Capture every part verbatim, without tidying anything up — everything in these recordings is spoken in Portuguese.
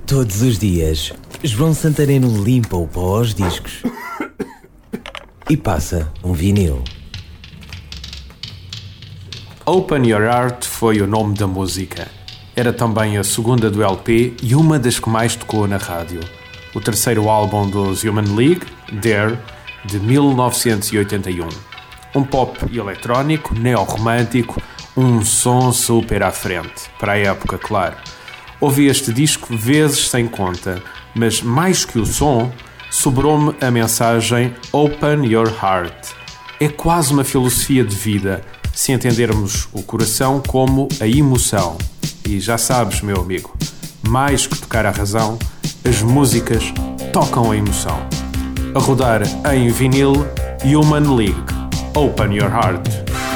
Todos os dias, João Santareno limpa o pó aos discos e passa um vinil. Open Your Heart foi o nome da música. Era também a segunda do L P e uma das que mais tocou na rádio. O terceiro álbum dos Human League, Dare, de mil novecentos e oitenta e um. Um pop eletrónico, neo-romântico, um som super à frente, para a época, claro. Ouvi este disco vezes sem conta, mas mais que o som, sobrou-me a mensagem Open Your Heart. É quase uma filosofia de vida, se entendermos o coração como a emoção. E já sabes, meu amigo, mais que tocar a razão, as músicas tocam a emoção. A rodar em vinil, Human League, Open Your Heart.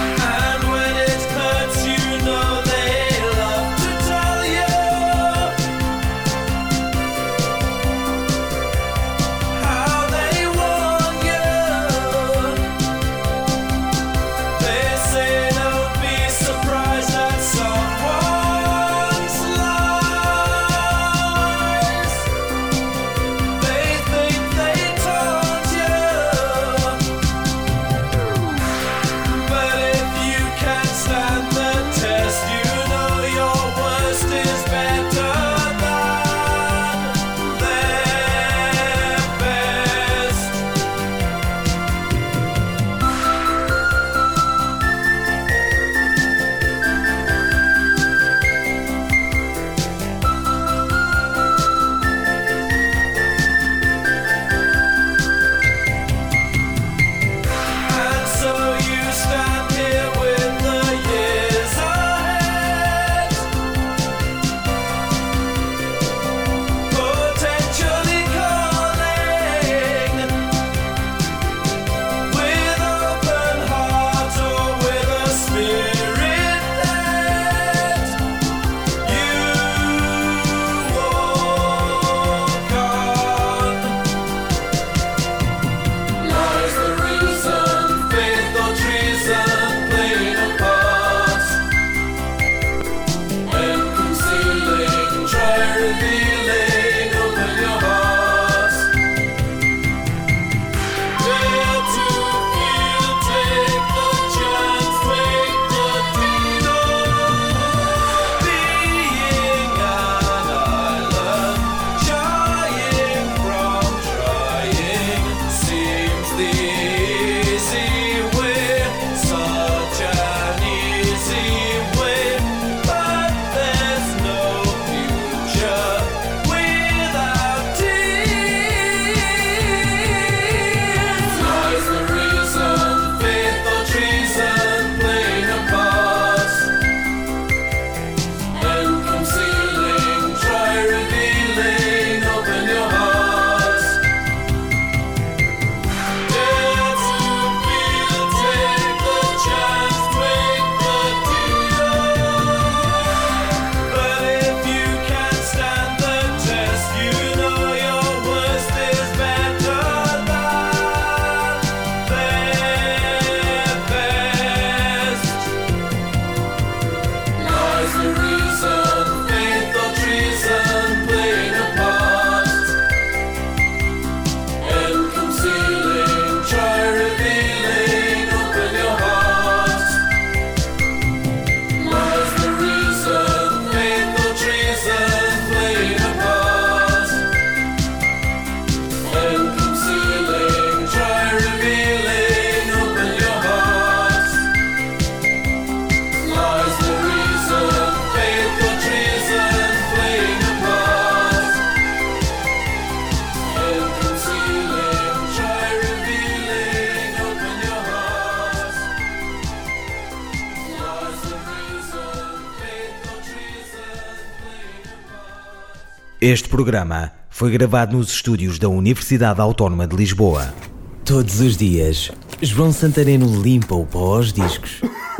Este programa foi gravado nos estúdios da Universidade Autónoma de Lisboa. Todos os dias, João Santareno limpa o pó aos discos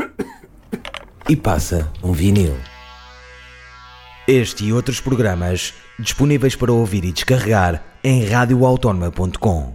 e passa um vinil. Este e outros programas disponíveis para ouvir e descarregar em radio autónoma ponto com.